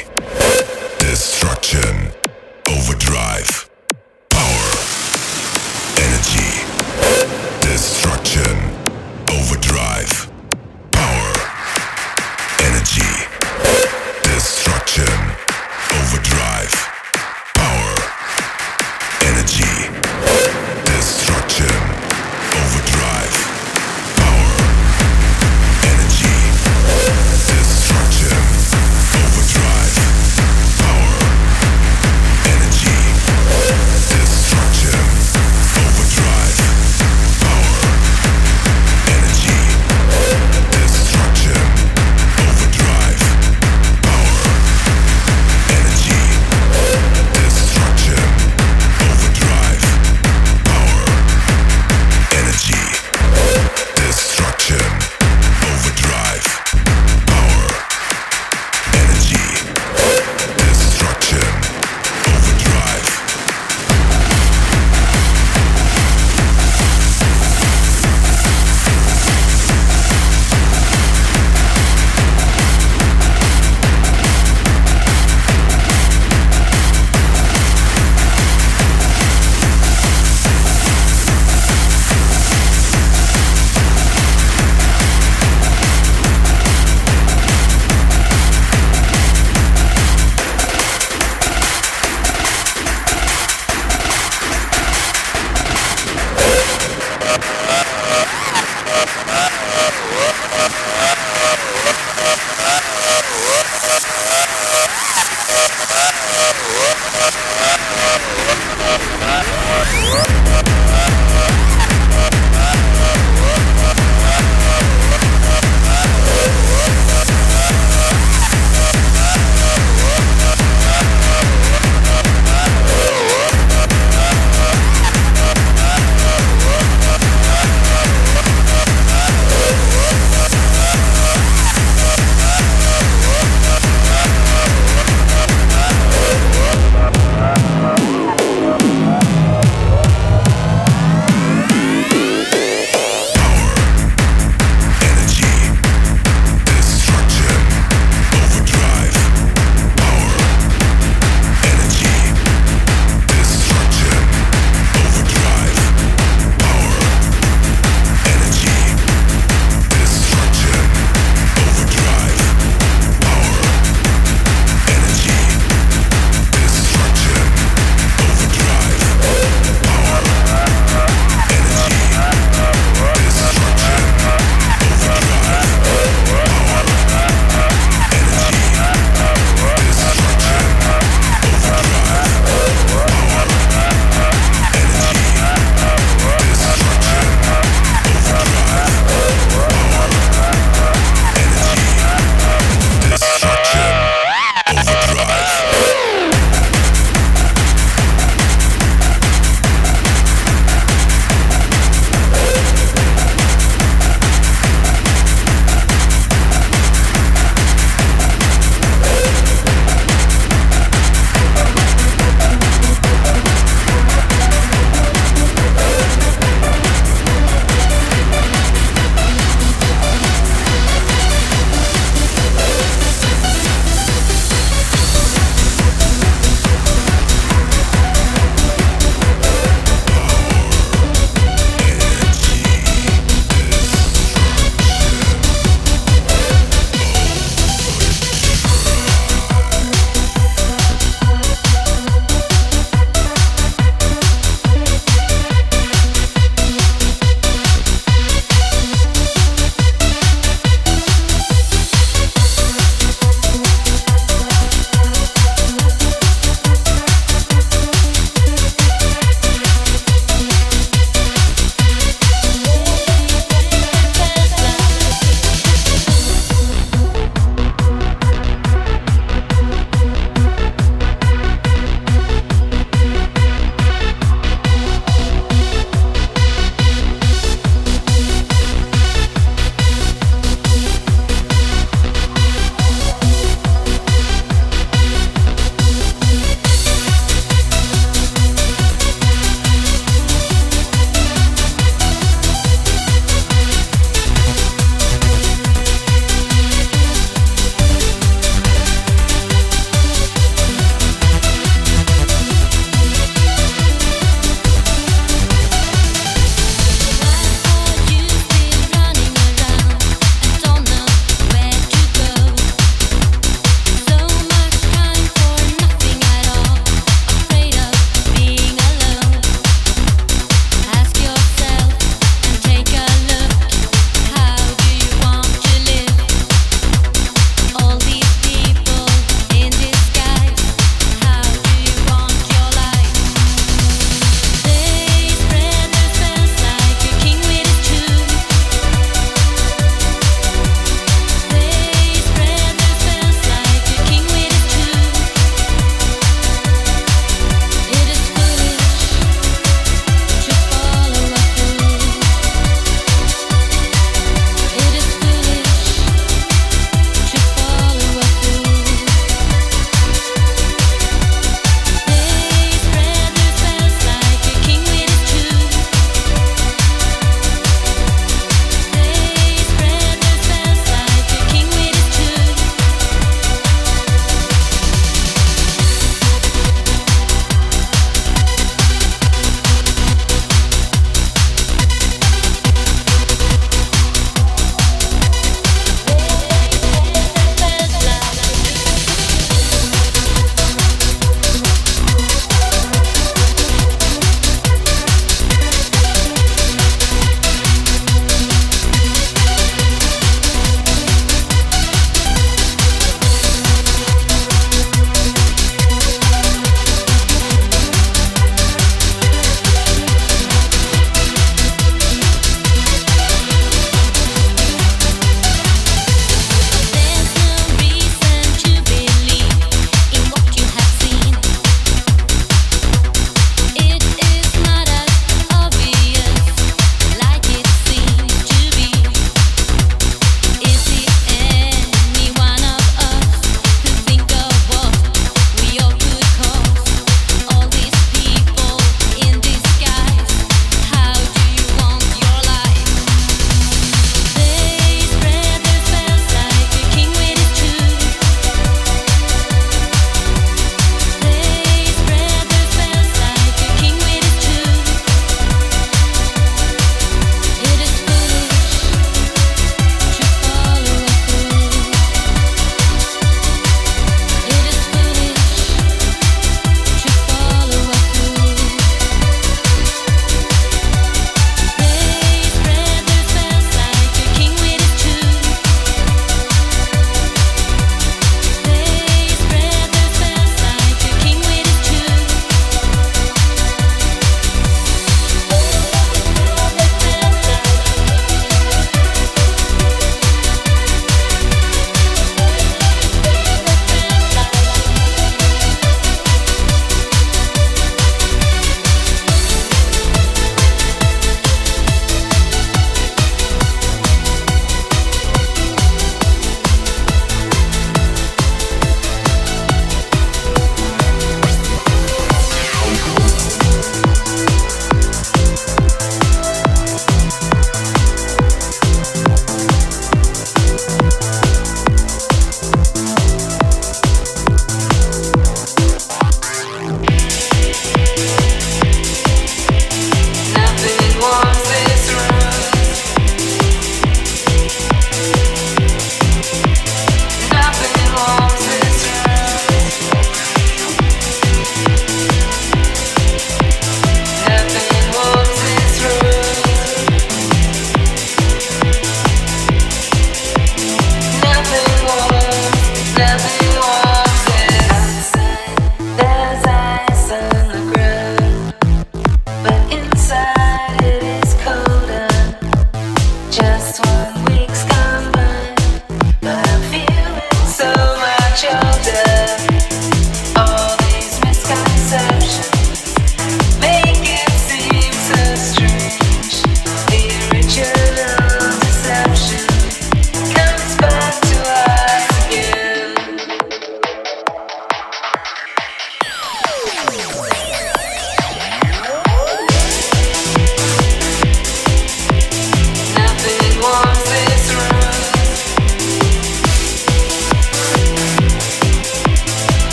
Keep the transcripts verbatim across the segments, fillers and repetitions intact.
destruction, overdrive, power, energy, destruction, overdrive, power, energy, destruction, overdrive, power, energy, destruction, overdrive, power, energy, destruction, overdrive.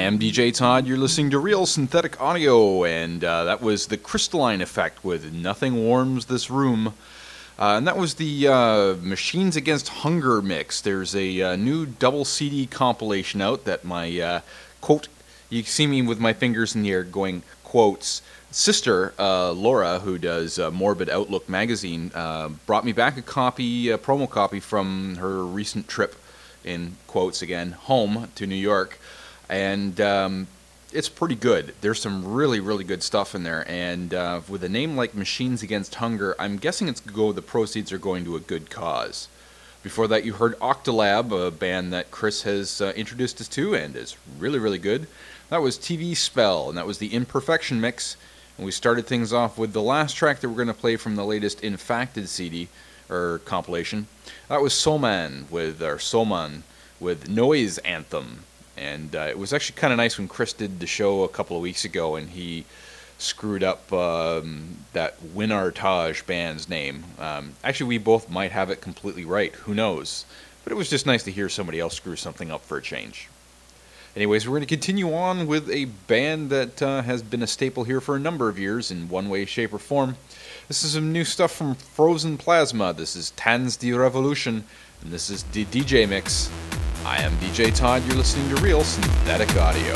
am D J Todd. You're listening to Real Synthetic Audio, and uh, that was the Crystalline Effect with Nothing Warms This Room. Uh, and that was the uh, Machines Against Hunger mix. There's a uh, new double C D compilation out that my, uh, quote, you see me with my fingers in the air going, quotes, sister, uh, Laura, who does uh, Morbid Outlook magazine, uh, brought me back a copy, a promo copy from her recent trip, in quotes again, home to New York. And um, it's pretty good. There's some really, really good stuff in there. And uh, with a name like Machines Against Hunger, I'm guessing it's go. The proceeds are going to a good cause. Before that, you heard Octalab, a band that Chris has uh, introduced us to and is really, really good. That was T V Spell, and that was the Imperfection mix. And we started things off with the last track that we're going to play from the latest Infacted C D, or compilation. That was Soman, with, or Soman, with Noise Anthem. And uh, it was actually kind of nice when Chris did the show a couple of weeks ago and he screwed up um, that Winartage band's name. Um, actually, we both might have it completely right. Who knows? But it was just nice to hear somebody else screw something up for a change. Anyways, we're going to continue on with a band that uh, has been a staple here for a number of years in one way, shape, or form. This is some new stuff from Frozen Plasma. This is Tanz die Revolution, and this is the D J Mix. I am D J Todd, you're listening to Real Synthetic Audio.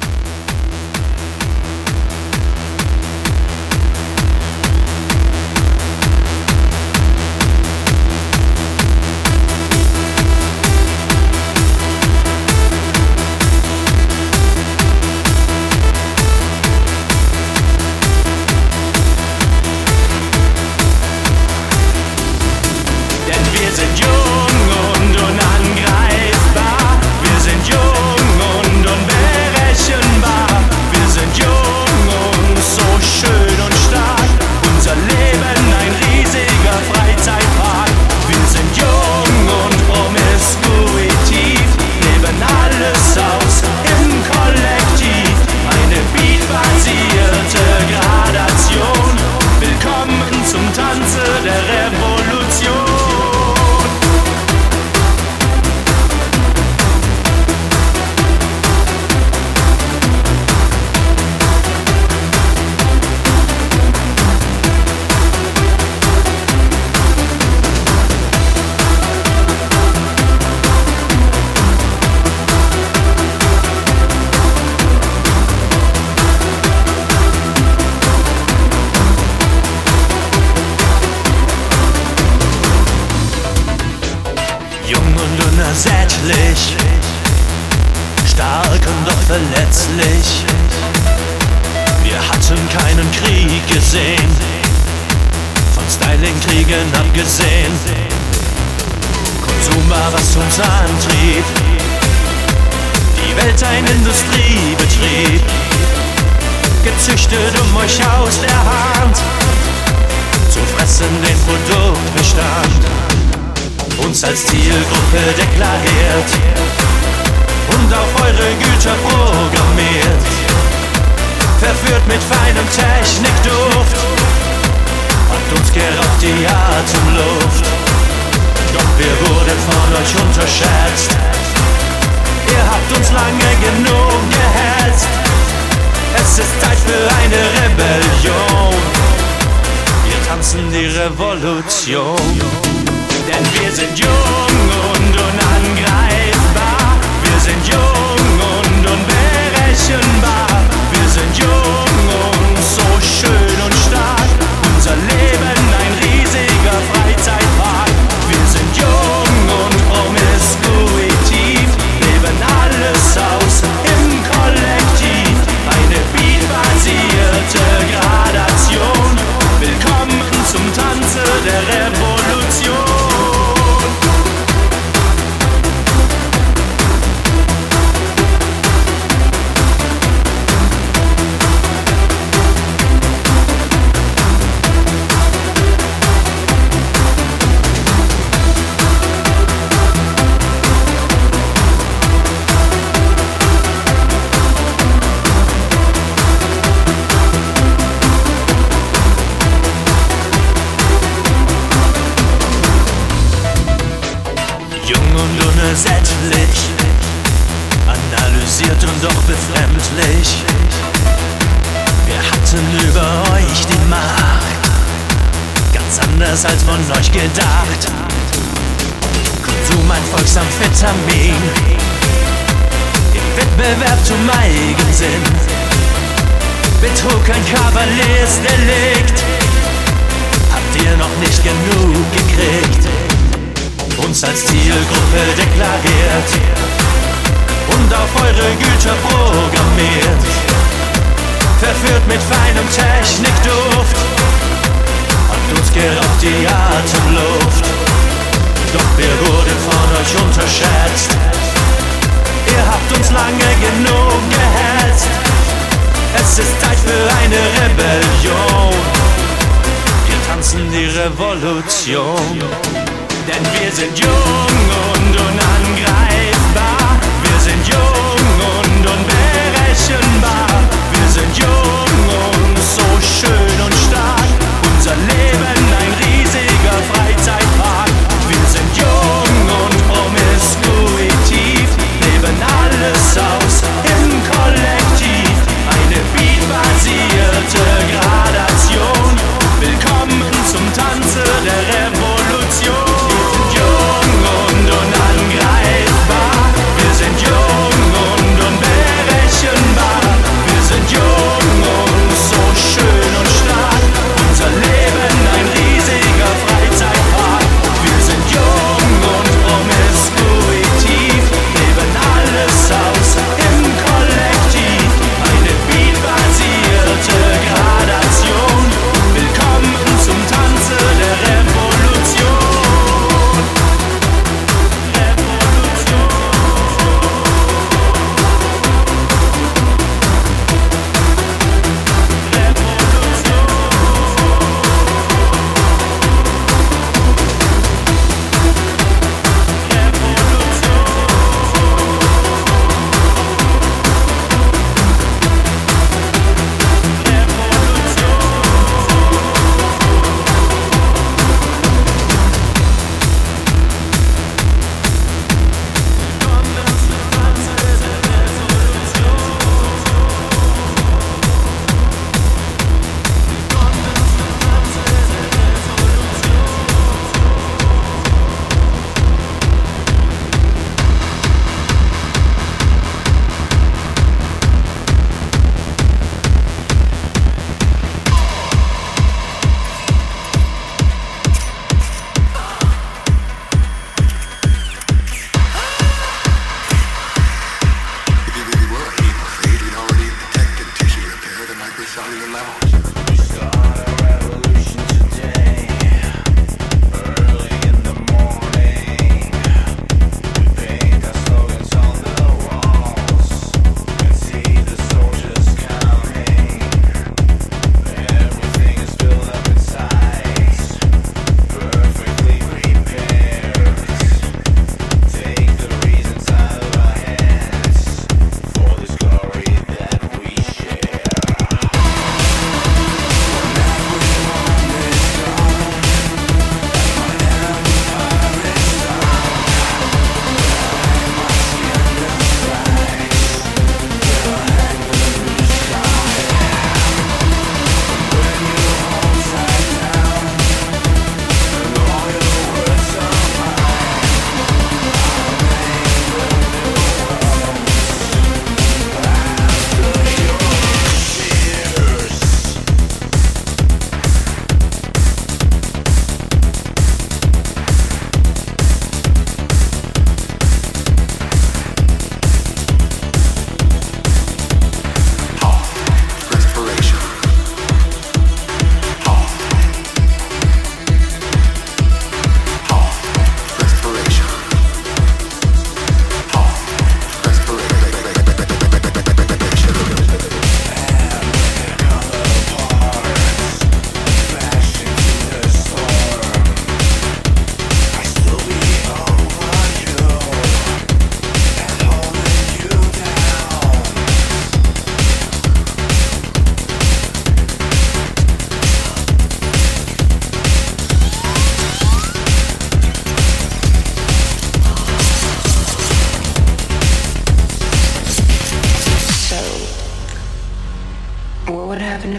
Als Zielgruppe deklariert und auf eure Güter programmiert, verführt mit feinem Technikduft, habt uns geraubt die Atemluft, doch wir wurden von euch unterschätzt, ihr habt uns lange genug gehetzt, es ist Zeit für eine Rebellion, wir tanzen die Revolution. Denn wir sind jung und unangreifbar. Wir sind jung und unberechenbar. Wir sind jung und so schön und stark. Unser Leben ein riesiger Freizeitpark. Wir sind jung und promiskuitiv. Leben alles aus im Kollektiv. Eine beatbasierte Gradation. Willkommen zum Tanze der Revolution. doch befremdlich. Wir hatten über euch die Macht, ganz anders als von euch gedacht. Konsum ein Volksamphetamin, im Wettbewerb zum Eigensinn. Betrug ein Kavaliersdelikt, habt ihr noch nicht genug gekriegt. Uns als Zielgruppe deklariert und auf eure Güter programmiert. Verführt mit feinem Technikduft, habt uns geraubt die Atemluft. Doch wir wurden von euch unterschätzt, ihr habt uns lange genug gehetzt. Es ist Zeit für eine Rebellion, wir tanzen die Revolution. Denn wir sind jung und unangreifbar, wir sind jung und unberechenbar. Wir sind jung und so schön und stark, unser Leben ein riesiger Freizeitpark. Wir sind jung und promiskuitiv, leben alles aus im Kollektiv. Eine beatbasierte Gradation, willkommen zum Tanze der Revolution. Wir sind jung und unangreifbar.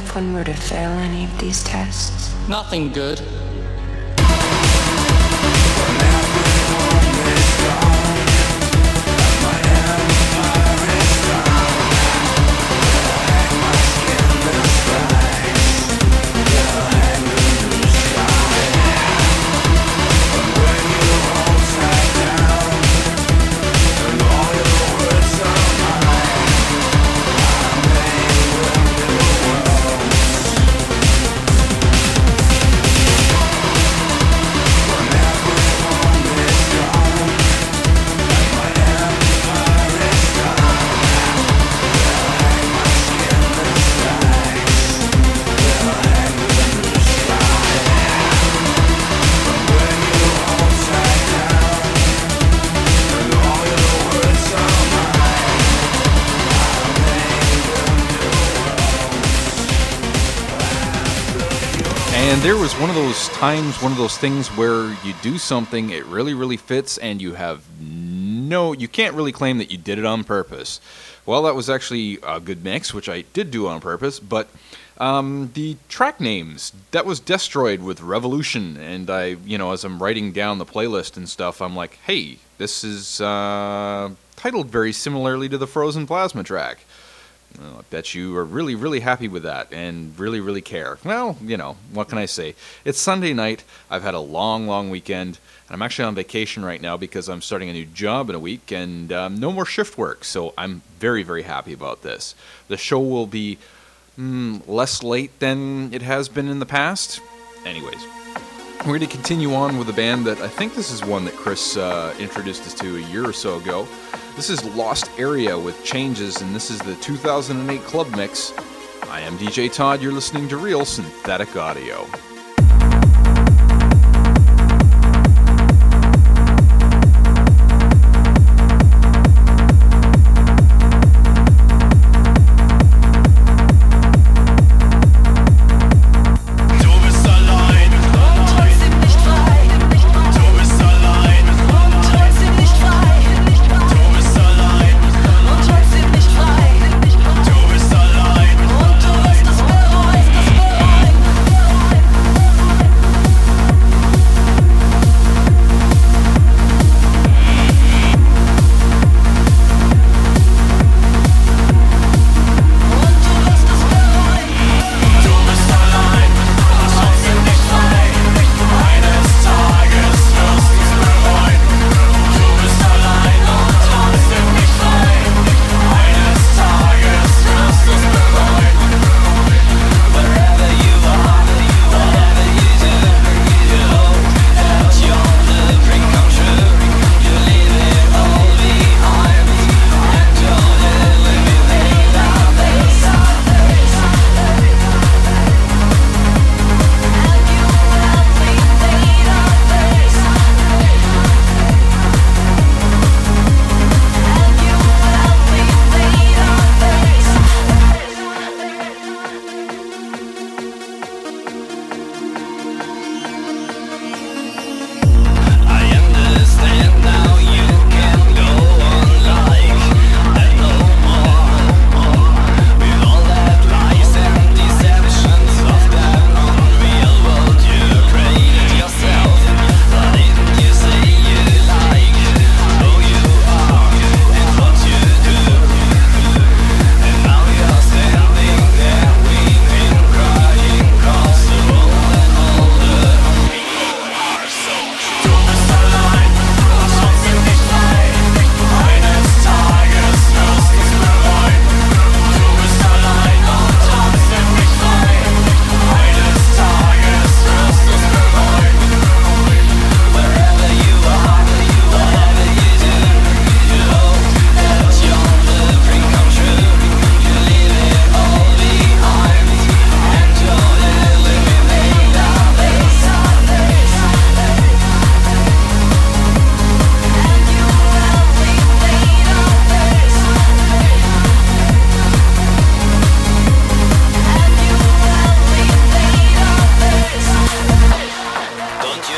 if one were to fail any of these tests? Nothing good. And there was one of those times, one of those things where you do something, it really, really fits, and you have no, you can't really claim that you did it on purpose. Well, that was actually a good mix, which I did do on purpose, but um, the track names, that was Destroyed with Revolution, and I, you know, as I'm writing down the playlist and stuff, I'm like, hey, this is uh, titled very similarly to the Frozen Plasma track. Well, I bet you are really, really happy with that and really, really care. Well, you know, what can I say? It's Sunday night. I've had a long, long weekend, and I'm actually on vacation right now because I'm starting a new job in a week and um, no more shift work, so I'm very, very happy about this. The show will be mm, less late than it has been in the past. Anyways, we're going to continue on with a band that I think this is one that Chris uh, introduced us to a year or so ago. This is Lost Area with Changes, and this is the two thousand eight Club Mix. I am D J Todd. You're listening to Real Synthetic Audio.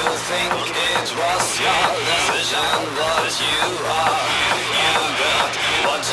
What you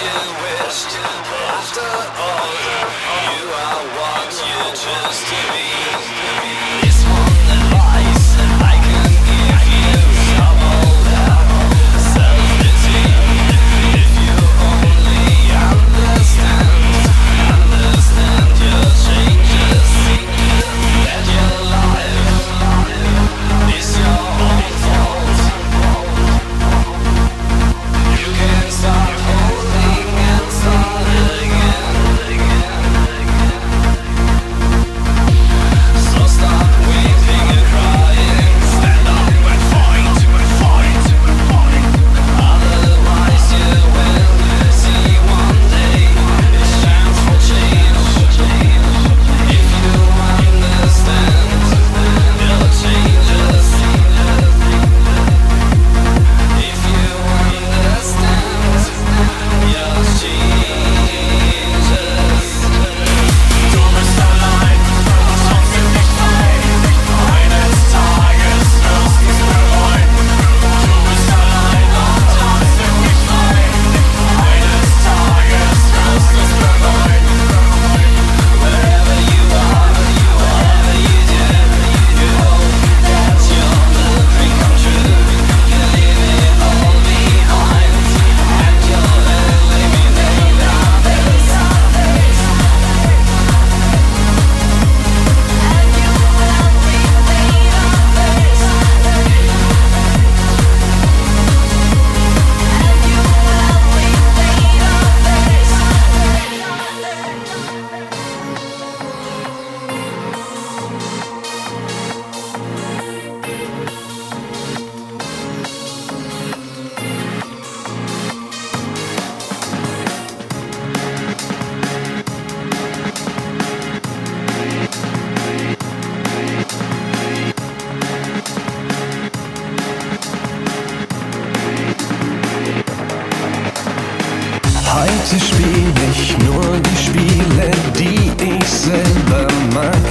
Heute spiel ich nur die Spiele, die ich selber mag.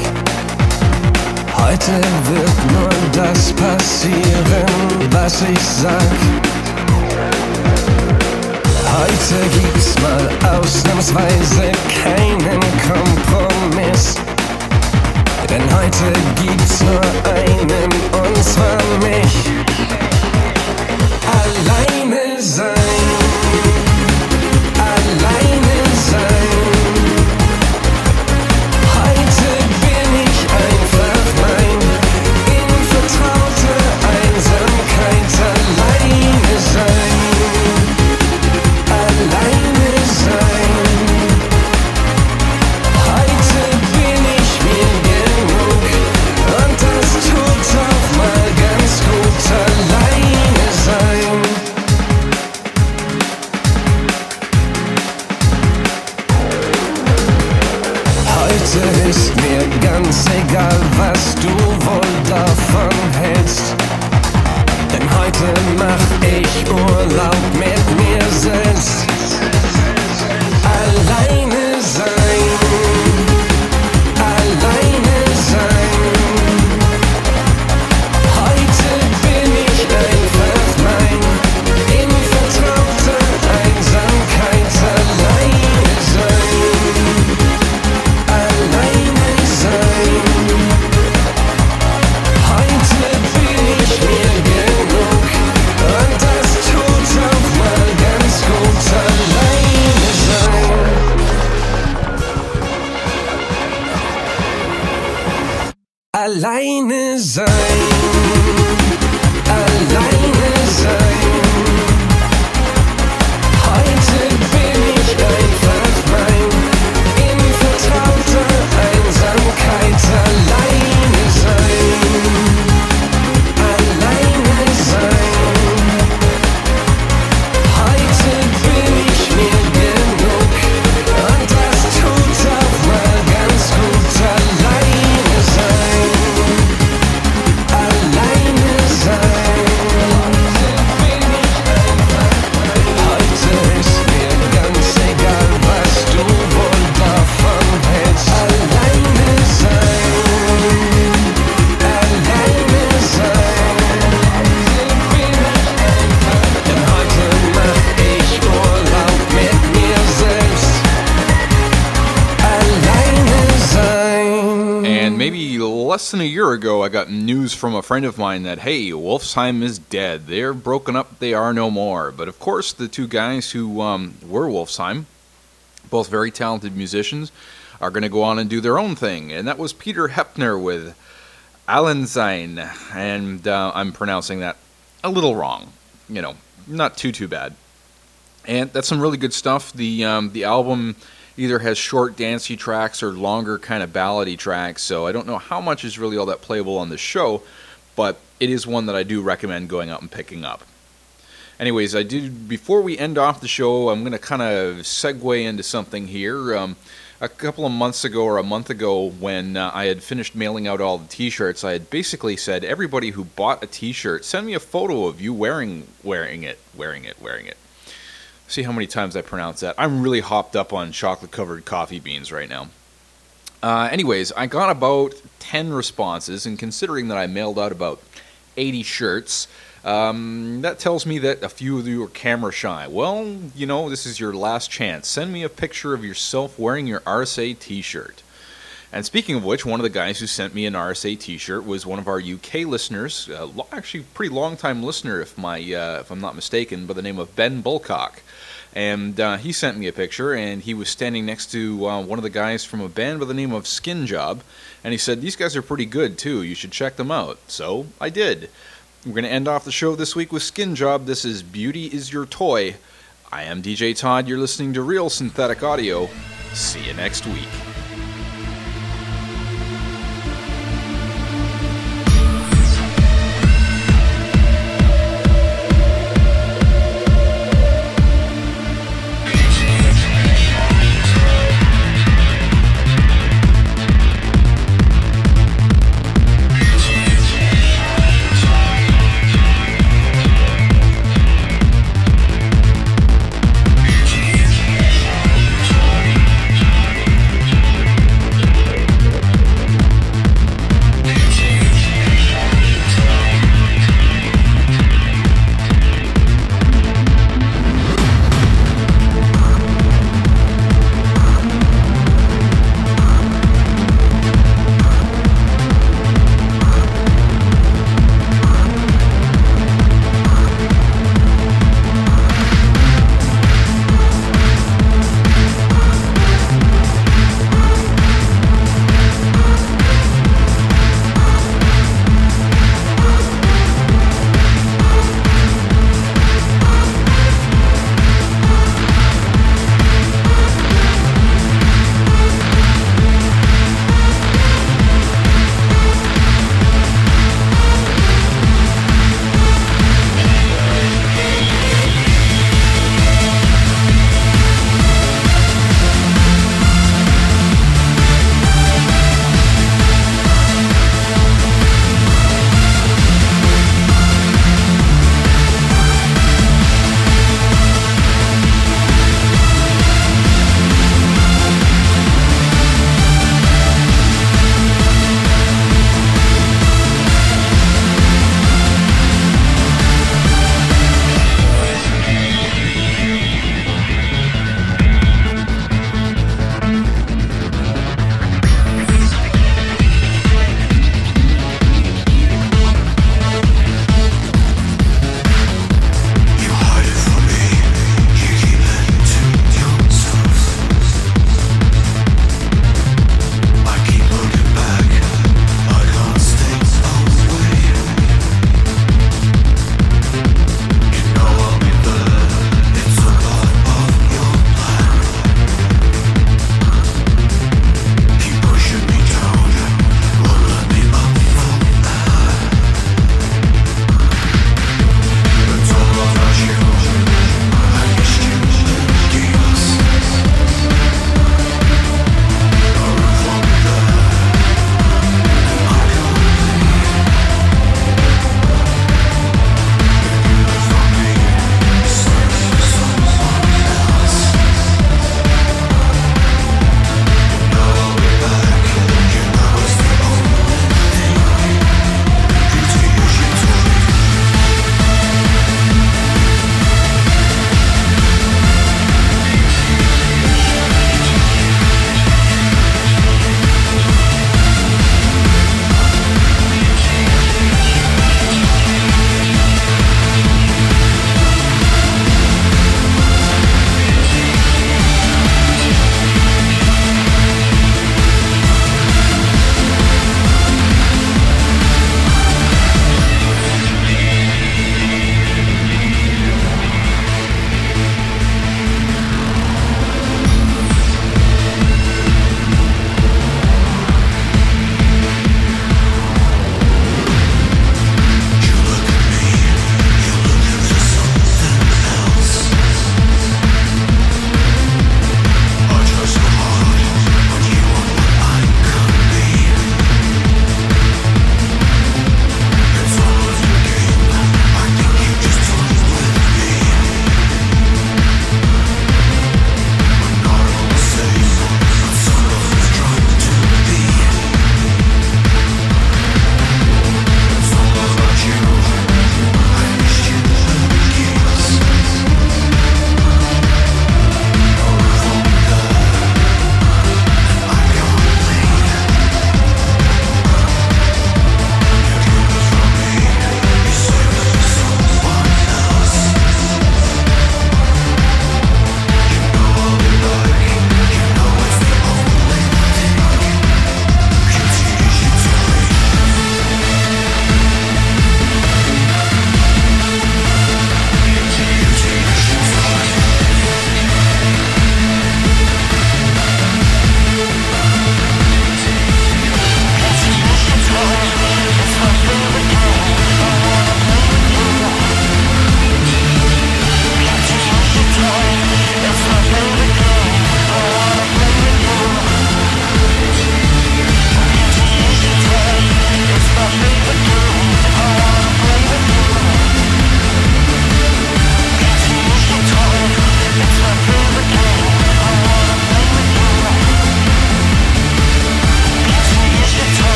Heute wird nur das passieren, was ich sag. Heute gibt's mal ausnahmsweise keinen Kompromiss. Denn heute gibt's nur einen, und zwar mich. Alleine sein. Alleine sein. Heute bin ich einfach mein, in vertrauter Einsamkeit. Alleine sein. Alleine sein. Heute bin ich mir genug, und das tut auch mal ganz gut. less than a year ago, I got news from a friend of mine that, hey, Wolfsheim is dead. They're broken up. They are no more. But of course, the two guys who um, were Wolfsheim, both very talented musicians, are going to go on and do their own thing. And that was Peter Heppner with Allensein. And uh, I'm pronouncing that a little wrong. You know, not too, too bad. And that's some really good stuff. The um, the album either has short dancey tracks or longer kind of ballady tracks, so I don't know how much is really all that playable on the show, but it is one that I do recommend going out and picking up. Anyways, I did, before we end off the show, I'm going to kind of segue into something here. Um, a couple of months ago, or a month ago, when uh, I had finished mailing out all the t-shirts, I had basically said, everybody who bought a t-shirt, send me a photo of you wearing wearing it, wearing it, wearing it. See how many times I pronounce that. I'm really hopped up on chocolate-covered coffee beans right now. Uh, anyways, I got about ten responses, and considering that I mailed out about eighty shirts, um, that tells me that a few of you are camera shy. Well, you know, this is your last chance. Send me a picture of yourself wearing your R S A t-shirt. And speaking of which, one of the guys who sent me an R S A t-shirt was one of our U K listeners, uh, actually pretty long-time listener, if my uh, if I'm not mistaken, by the name of Ben Bulcock. And uh, he sent me a picture, and he was standing next to uh, one of the guys from a band by the name of Skin Job, and he said, these guys are pretty good, too. You should check them out. So I did. We're going to end off the show this week with Skin Job. This is Beauty Is Your Toy. I am D J Todd. You're listening to Real Synthetic Audio. See you next week.